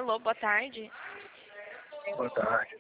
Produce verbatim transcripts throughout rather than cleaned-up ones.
Alô, boa tarde. Boa tarde.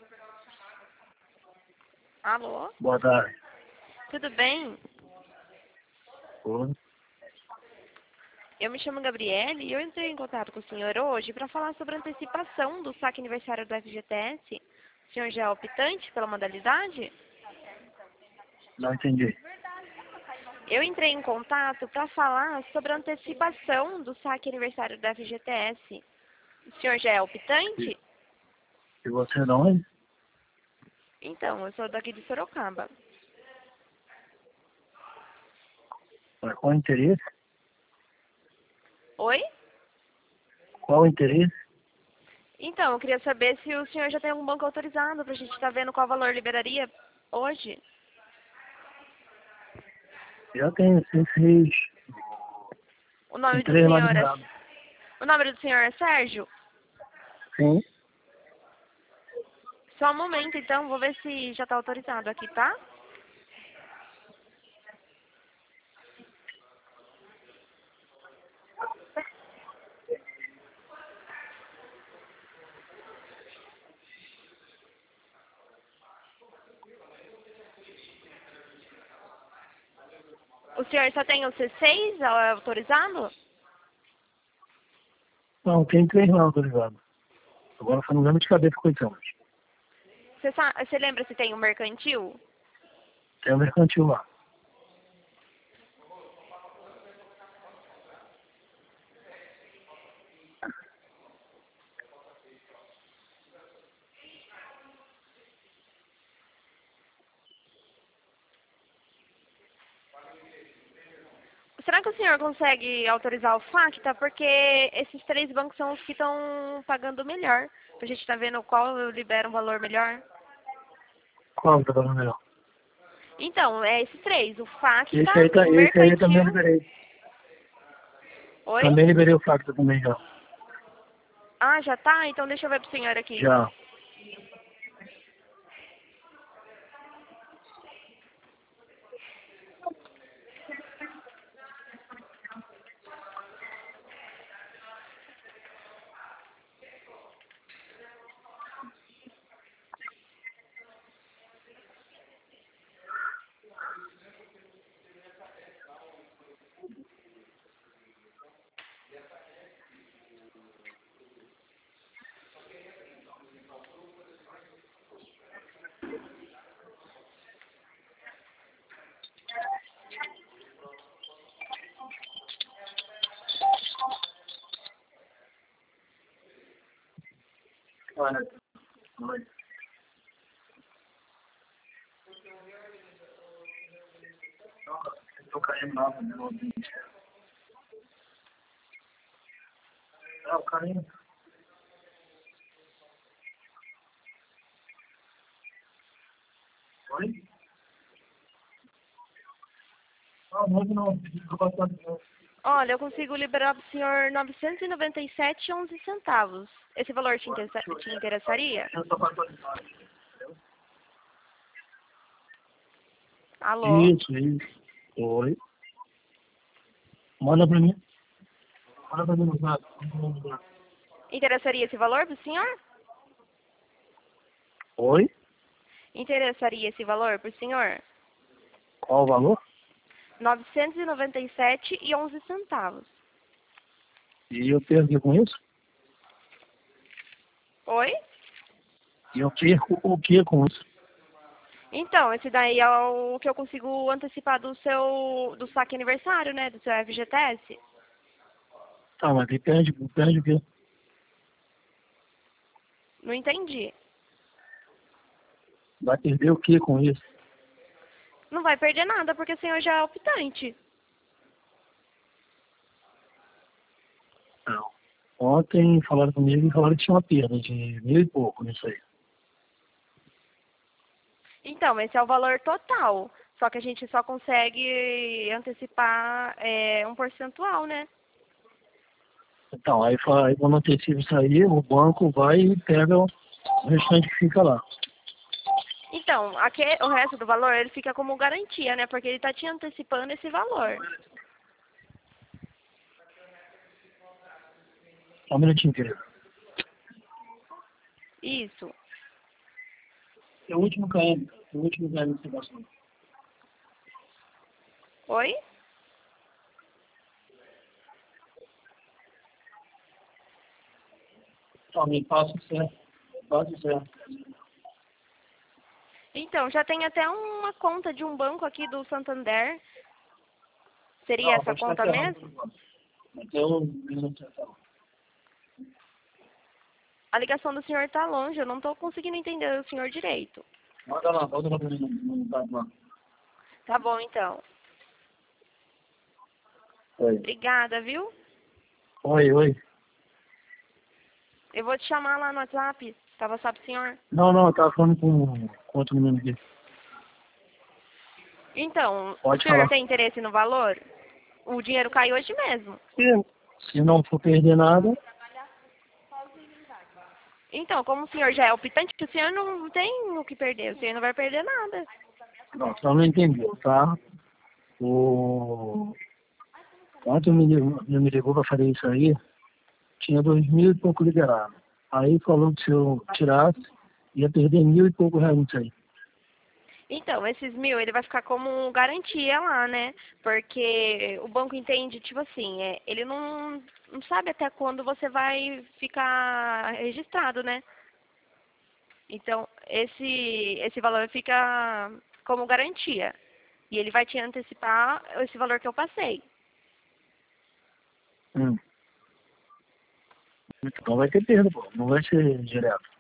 Alô? Boa tarde. Tudo bem? Oi. Eu me chamo Gabriele e eu entrei em contato com o senhor hoje para falar sobre a antecipação do saque aniversário do F G T S. O senhor já é optante pela modalidade? Não entendi. Eu entrei em contato para falar sobre a antecipação do saque aniversário do F G T S. O senhor já é optante? E você não é? Então, eu sou daqui de Sorocaba. Mas qual o interesse? Oi? Qual o interesse? Então, eu queria saber se o senhor já tem algum banco autorizado para a gente estar vendo qual valor liberaria hoje. Já tenho seis. O nome Tem do três lá senhor é... liberados. O nome do senhor é Sérgio? Sim. Só um momento, então, vou ver se já está autorizado aqui, tá? O senhor só tem o C seis autorizado? Não, tem três lá autorizados. Agora foi no lembro de cabeça quais são. Você, sa... Você lembra se tem o mercantil? Tem o mercantil lá. Será que o senhor consegue autorizar o Facta? Porque esses três bancos são os que estão pagando melhor. Pra gente estar vendo qual libera um valor melhor. Qual tá falando melhor? Então, é esses três. O Facta, Esse aí, tá, o esse aí também mercantil... liberei. Oi? Também liberei o facto também já. Ah, já tá? Então deixa eu ver pro senhor aqui. Já. Olha. Oi. Estou caindo nada, né? Ah, o carinho. Oi? Ah, não, não. Estou passando de novo. Olha, eu consigo liberar pro senhor novecentos e noventa e sete e onze centavos. Esse valor te, interessa te interessaria? Eu estou passando de novo. Alô? Isso, isso. Oi. Manda pra mim. Manda pra mim no zap. Interessaria esse valor pro senhor? Oi? Interessaria esse valor pro senhor? Qual o valor? novecentos e noventa e sete e onze centavos. E eu perco com isso? Oi? E eu perco o que com isso? Então, esse daí é o que eu consigo antecipar do seu do saque aniversário, né? Do seu F G T S. Tá, mas aí perde, perde o quê? Não entendi. Vai perder o que com isso? Não vai perder nada, porque o senhor já é optante. Não. Ontem falaram comigo e falaram que tinha uma perda de mil e pouco nisso aí. Então, esse é o valor total. Só que a gente só consegue antecipar é, um percentual, né? Então, aí, fa- aí quando antecipa isso aí, o banco vai e pega o restante que fica lá. Então, aqui, o resto do valor, ele fica como garantia, né? Porque ele está te antecipando esse valor. Só um minutinho, querido. Isso. É o último K M. É o último K M que você passou. Oi? Só me passa o certo. Passa o certo. Então, já tem até uma conta de um banco aqui do Santander. Seria Não, essa pode estar conta ferrando mesmo? por enquanto. Mas eu não sei. A ligação do senhor está longe, eu não estou conseguindo entender o senhor direito. Manda lá, manda lá pra mim no no tá lá. Tá bom, então. Oi. Obrigada, viu? Oi, oi. Eu vou te chamar lá no WhatsApp. Tá WhatsApp, senhor? Não, não, eu tava falando com, com outro menino aqui. Então, o Pode senhor falar. tem interesse no valor? O dinheiro cai hoje mesmo. Se, se não for perder nada, Então, como o senhor já é optante, o senhor não tem o que perder. O senhor não vai perder nada. não, só não entendeu, tá? O... Ontem me ligou, me ligou pra fazer isso aí, tinha dois mil e pouco liberado. Aí falou que se eu tirasse, ia perder mil e pouco reais nisso aí. Então, esses mil, ele vai ficar como garantia lá, né? Porque o banco entende, tipo assim, é, ele não, não sabe até quando você vai ficar registrado, né? Então, esse, esse valor fica como garantia. E ele vai te antecipar esse valor que eu passei. Hum. Então vai ter perda, pô. Não vai ser direto.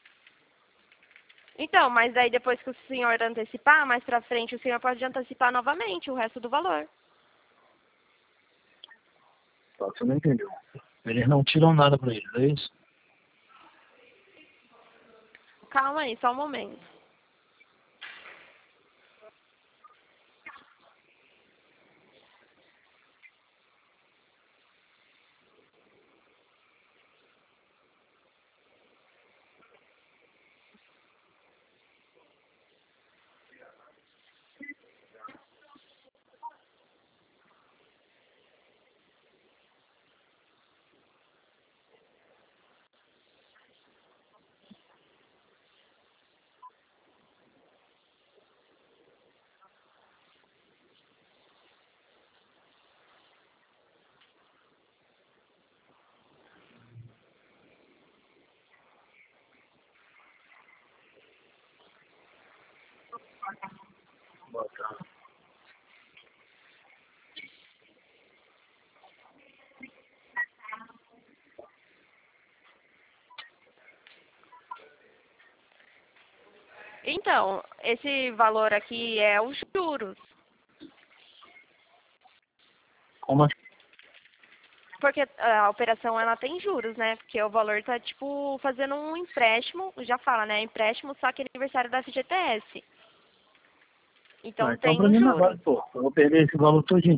Então, mas daí depois que o senhor antecipar, mais pra frente o senhor pode antecipar novamente o resto do valor. Só que você não entendeu. Eles não tiram nada pra eles, é isso? Calma aí, só um momento. Botar. Então, esse valor aqui é os juros. Como assim? Porque a operação ela tem juros, né? Porque o valor tá tipo fazendo um empréstimo, já fala, né? Empréstimo só que é aniversário da F G T S. Ah, Então então tem pra os mim não juros. vale, pô. Eu vou perder esse valor todinho.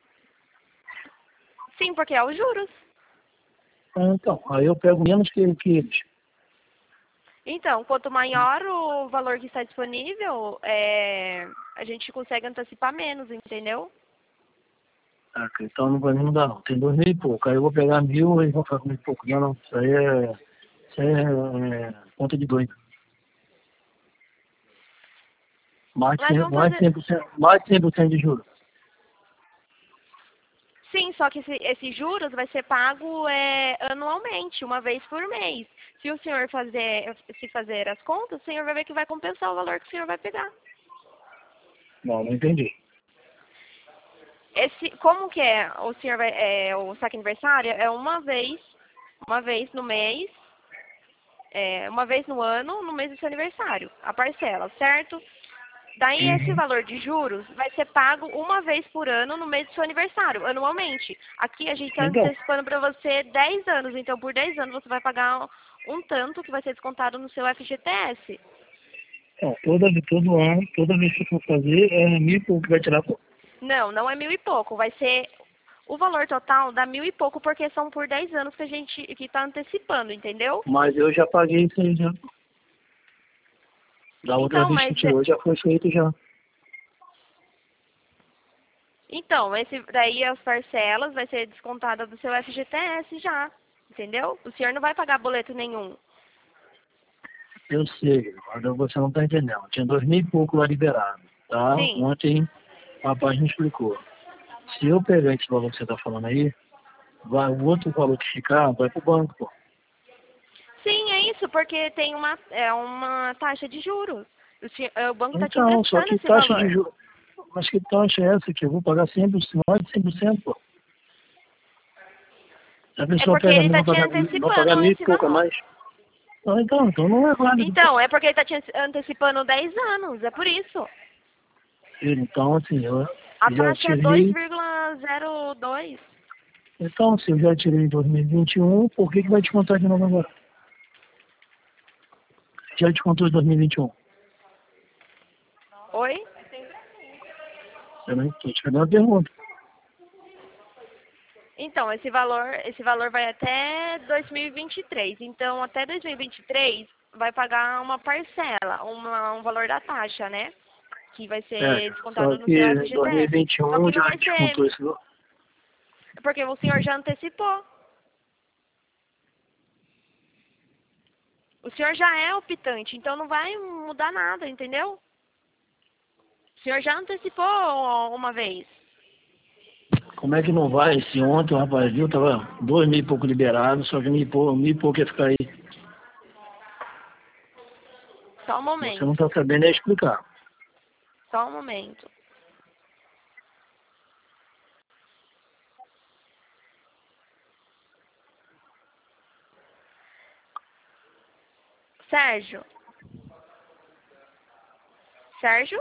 Sim, porque é os juros. Ah, então, aí eu pego menos que, que eles. Então, quanto maior o valor que está disponível, é, a gente consegue antecipar menos, entendeu? Ah, cara, então não, pra mim não dá não. Tem dois mil e pouco. Aí eu vou pegar mil e vou ficar com mil e pouco. Não, não. Isso aí é, isso aí é, é conta de doido. Mais de Mas cem, vamos mais de fazer. cem por cento, mais de cem por cento de juros. Sim, só que esse, esse juros vai ser pago é, anualmente, uma vez por mês. Se o senhor fazer, se fazer as contas, o senhor vai ver que vai compensar o valor que o senhor vai pegar. Não, não entendi. Esse, como que é o senhor vai, é, o saque aniversário? É uma vez, uma vez no mês, é, uma vez no ano, no mês do seu aniversário, a parcela, certo? Daí esse Uhum. valor de juros vai ser pago uma vez por ano no mês do seu aniversário, anualmente. Aqui a gente está Então, antecipando para você dez anos, então por dez anos você vai pagar um tanto que vai ser descontado no seu F G T S. então toda, todo ano, toda vez que eu for fazer, é mil e pouco que vai tirar, pô. Não, não é mil e pouco, vai ser o valor total dá mil e pouco porque são por dez anos que a gente que está antecipando, entendeu? Mas eu já paguei isso aí já. Da outra Então, vez que mas é- tirou, já foi feito já. então esse daí as parcelas vai ser descontada do seu F G T S já, entendeu? O senhor não vai pagar boleto nenhum. Eu sei, mas você não está entendendo. Tinha dois mil e pouco lá liberado, tá? Sim. Ontem o rapaz me explicou. Se eu pegar esse valor que você está falando aí, vai, o outro valor que ficar vai pro banco, pô. Sim, é isso, porque tem uma, é uma taxa de juros. O, senhor- o banco está te Então, só emprestando que esse taxa de valor. juros. Mas que taxa é essa que eu vou pagar cem por cento, mais de cem por cento, pô? Se a É pessoa porque pega a ele mim, está vai te pagar, vai pagar antecipando mil e esse pouco a valor. mais. Não, então, então não é válido, pô. Então, é porque ele está te antecipando dez anos, é por isso. Então, assim, eu A já taxa é dois tirei. vírgula zero dois. Então, se eu já tirei em dois mil e vinte e um, por que, que vai descontar de novo agora? Já descontou em dois mil e vinte e um. Oi? Eu não estou te fazendo uma pergunta. Então, esse valor, esse valor vai até dois mil e vinte e três. Então, até dois mil e vinte e três vai pagar uma parcela, uma, um valor da taxa, né? Que vai É, ser só descontado no que seu em dois mil e F G T S. vinte e Só um que não já vai descontou ser, esse valor. porque o senhor já antecipou. O senhor já é optante, então não vai mudar nada, entendeu? O senhor já antecipou uma vez. Como é que não vai? Se ontem o rapaz viu, tava dois mil e pouco liberado, só que mil e pouco, mil e pouco ia ficar aí. Só um Você não momento. está sabendo é explicar. Só um momento. Sérgio? Sérgio?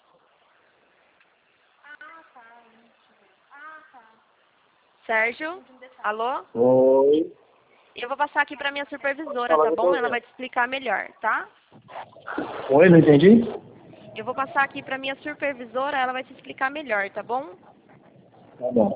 Sérgio? Alô? Oi. Eu vou passar aqui para minha supervisora, Fala tá com bom? Ela você. vai te explicar melhor, tá? Oi, não entendi? Eu vou passar aqui para minha supervisora, ela vai te explicar melhor, tá bom? Tá bom.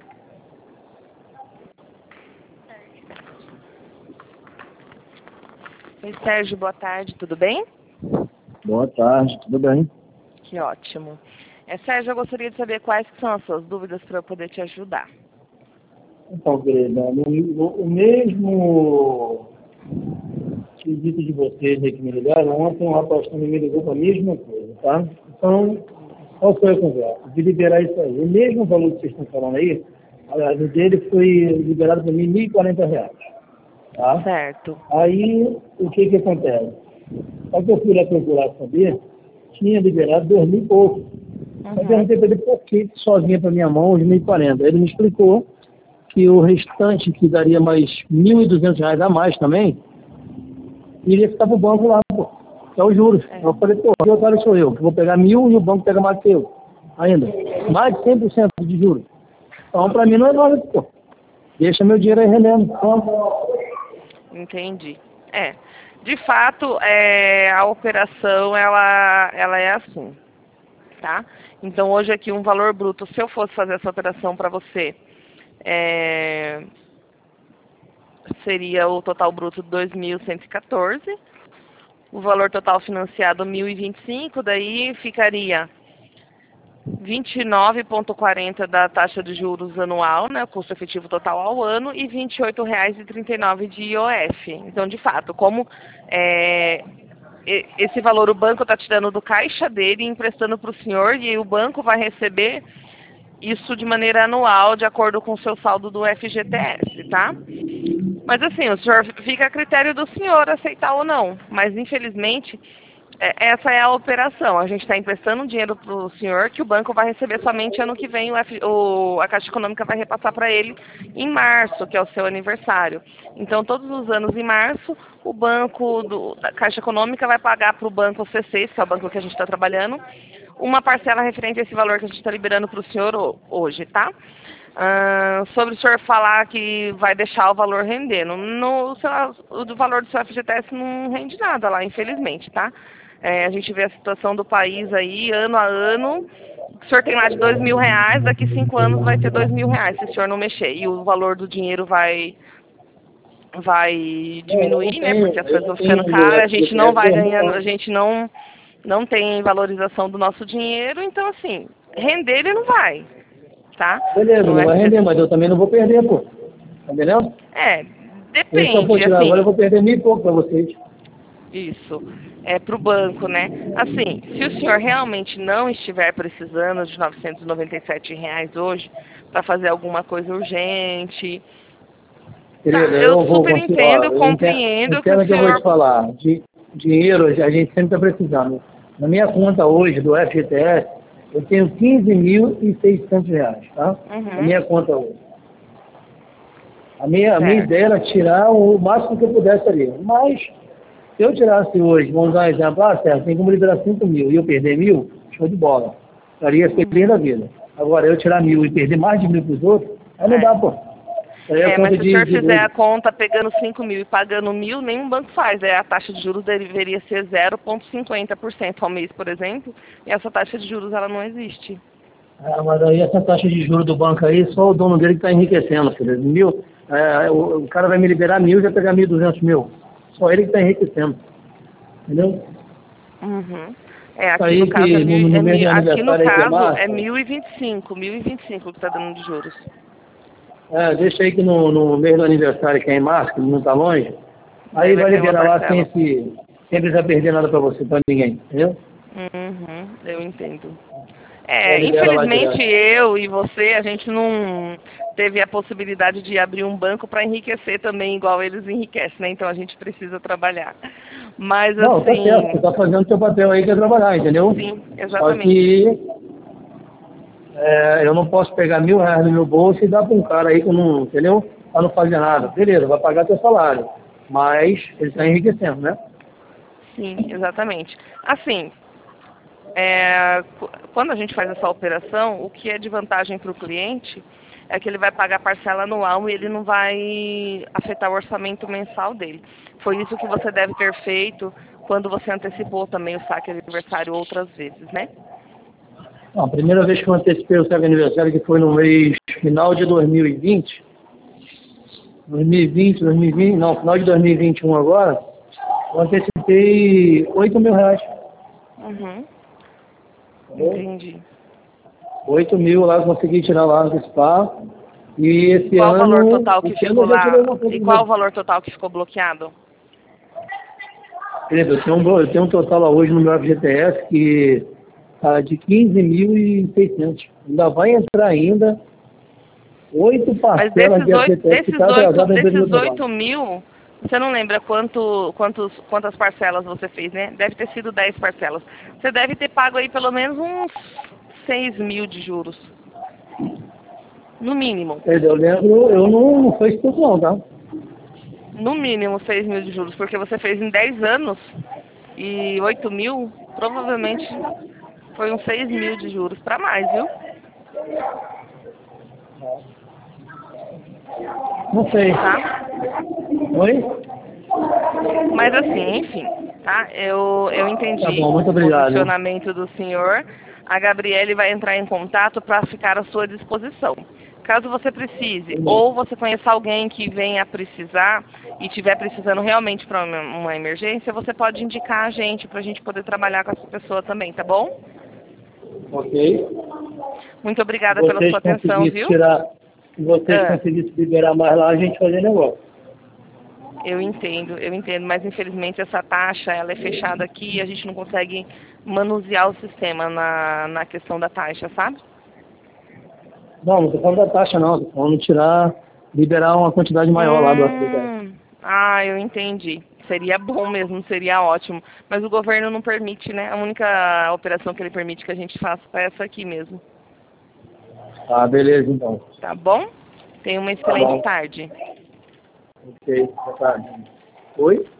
Oi, Sérgio, boa tarde, tudo bem? Boa tarde, tudo bem? Que ótimo. É, Sérgio, eu gostaria de saber quais que são as suas dúvidas para eu poder te ajudar. Então, querida, no- o mesmo quesito de vocês aí que me ligaram, ontem um rapaz também me ligou para a mesma coisa, tá? Então, qual foi a conversa? De liberar isso aí. O mesmo valor que vocês estão falando aí, a o dele foi liberado para mim mil e quarenta reais, tá? Certo. Aí, o que que acontece? Só que eu fui lá procurar saber, tinha liberado dois mil e pouco. Eu Uhum. perguntei para ele por que que só vinha para minha mão os mil e quarenta. Ele me explicou que o restante, que daria mais mil e duzentos reais a mais também, iria ficar pro banco lá, pô, que é os juros. É. Eu falei, pô, que otário sou eu, que vou pegar mil e o banco pega mais que eu, ainda. Mais de cem por cento de juros. Então, pra mim não é válido, pô. Deixa meu dinheiro aí rendendo. Então, Entendi. É, de fato, é, a operação, ela, ela é assim, tá? Então, hoje aqui, um valor bruto, se eu fosse fazer essa operação para você, é, seria o total bruto de dois mil cento e quatorze, o valor total financiado mil e vinte e cinco, daí ficaria vinte e nove vírgula quarenta da taxa de juros anual, né, o custo efetivo total ao ano, e vinte e oito reais e trinta e nove de I O F. Então, de fato, como é, e- esse valor o banco está tirando do caixa dele e emprestando para o senhor, e o banco vai receber isso de maneira anual, de acordo com o seu saldo do F G T S, tá? Mas assim, o senhor fica a critério do senhor aceitar ou não. Mas infelizmente, é- essa é a operação. A gente está emprestando dinheiro para o senhor que o banco vai receber somente ano que vem. O F- o- a Caixa Econômica vai repassar para ele em março, que é o seu aniversário. Então, todos os anos em março, o banco do, da Caixa Econômica vai pagar para o banco C seis, que é o banco que a gente está trabalhando, uma parcela referente a esse valor que a gente está liberando para o senhor ho- hoje, tá? Ah, sobre o senhor falar que vai deixar o valor rendendo. No, sei lá, o do valor do seu F G T S não rende nada lá, infelizmente, tá? É, a gente vê a situação do país aí, ano a ano. O senhor tem lá de dois mil reais, daqui cinco anos vai ter dois mil reais se o senhor não mexer. E o valor do dinheiro vai, vai é, eu não diminuir, né? tenho, Porque as eu coisas não vão ficando tenho meu caras, a gente não F G T S vai dois mil ganhando, a não. gente não, não tem valorização do nosso dinheiro, então assim, render ele não vai, tá? Beleza, No não vai F G T. render, mas eu também não vou perder, pô. Tá entendendo? É, E se eu for depende, tirar agora, eu assim. vou perder mil e pouco pra vocês. Isso. É para o banco, né? Assim, se o senhor realmente não estiver precisando de novecentos e noventa e sete reais hoje para fazer alguma coisa urgente, tá, Querida, eu eu vou super continuar. entendo, Eu entendo, compreendo que o entendo que eu vou te senhor... falar. De dinheiro, a gente sempre está precisando. Na minha conta hoje, do F G T S, eu tenho quinze mil e seiscentos reais, tá? Na Uhum, minha conta hoje. A minha, a minha certo. ideia era tirar o máximo que eu pudesse ali. Mas, se eu tirasse hoje, vamos dar um exemplo, ah, certo, tem como liberar cinco mil e eu perder mil, show de bola. Estaria feliz da vida. Agora, eu tirar mil e perder mais de mil para os outros, aí não É. dá, pô. Aí é É, conta mas se o de, senhor de fizer a doido. conta pegando cinco mil e pagando mil, nenhum banco faz. Aí a taxa de juros deveria ser zero vírgula cinquenta por cento ao mês, por exemplo, e essa taxa de juros ela não existe. Ah, mas aí essa taxa de juros do banco aí, só o dono dele que está enriquecendo, filho. Mil, é, o, o cara vai me liberar mil e vai pegar mil e duzentos mil. Só ele que está enriquecendo. Entendeu? Uhum. É, Isso aqui no aí caso é, que no, mil, no é mês mil, do aqui no aniversário aí que é caso é março, mil e vinte e cinco, mil e vinte e cinco que está dando de juros. é, deixa aí que no, no mês do aniversário que é em março, que não está longe, Daí aí vai vai cair uma liberar lá sem, parcela. esse, sem precisar perder nada para você, para ninguém. Entendeu? Uhum, eu entendo. Aí É, libera lá infelizmente direto. eu e você, a gente não teve a possibilidade de abrir um banco para enriquecer também, igual eles enriquecem, né? Então a gente precisa trabalhar. Mas Não, tá certo, você assim, está fazendo o seu papel aí que é trabalhar, entendeu? sim, Só exatamente. que é, eu não posso pegar mil reais no meu bolso e dar para um cara aí que eu não, entendeu? Para não fazer nada. Beleza, vai pagar teu salário. Mas ele está Sim, enriquecendo, né? sim, exatamente. Assim, é, qu- quando a gente faz essa operação, o que é de vantagem para o cliente é que ele vai pagar parcela anual e ele não vai afetar o orçamento mensal dele. Foi isso que você deve ter feito quando você antecipou também o saque aniversário outras vezes, né? Não, a primeira vez que eu antecipei o seu aniversário, que foi no mês final de dois mil e vinte, dois mil e vinte, dois mil e vinte, não, final de dois mil e vinte e um agora, eu antecipei oito mil reais. Uhum, Entendeu? entendi. oito mil lá, eu consegui tirar lá, antecipar. E esse Qual o valor ano, total que esse ano ficou eu já tirei lá? uma coisa E de qual o novo. valor total que ficou bloqueado? Querido, eu tenho um, eu tenho um total lá hoje no meu F G T S que tá de quinze mil e seiscentos. Ainda vai entrar ainda oito Mas parcelas desses de oito, F G T S que desses está oito, atrasado na empresa do desses trabalho. oito mil, você não lembra quanto, quantos, quantas parcelas você fez, né? Deve ter sido dez parcelas. Você deve ter pago aí pelo menos uns seis mil de juros. No mínimo. Entendeu? Eu lembro, eu não, não foi isso tudo não, tá? No mínimo seis mil de juros, porque você fez em dez anos e oito mil, provavelmente foi uns seis mil de juros para mais, viu? Não sei. Tá? Oi? Mas assim, enfim, tá? Eu, eu Tá entendi bom, muito o obrigado. posicionamento do senhor. A Gabriele vai entrar em contato para ficar à sua disposição. Caso você precise, ou você conheça alguém que venha precisar e estiver precisando realmente para uma, uma emergência, você pode indicar a gente para a gente poder trabalhar com essa pessoa também, tá bom? Ok? Muito Se obrigada pela vocês sua atenção, conseguissem viu? tirar, se vocês Ah, conseguissem liberar mais lá, a gente fazia negócio. eu entendo, eu entendo, mas infelizmente essa taxa ela é fechada aqui e a gente não consegue manusear o sistema na, na questão da taxa, sabe? Não, não estou falando da taxa não, estou falando de tirar, liberar uma quantidade maior lá do F G T S. Hum, ah, eu entendi. Seria bom mesmo, seria ótimo. Mas o governo não permite, né? A única operação que ele permite que a gente faça é essa aqui mesmo. Ah, beleza então. Tá bom? Tenha uma Tá excelente bom. tarde. Ok, boa tarde. Oi?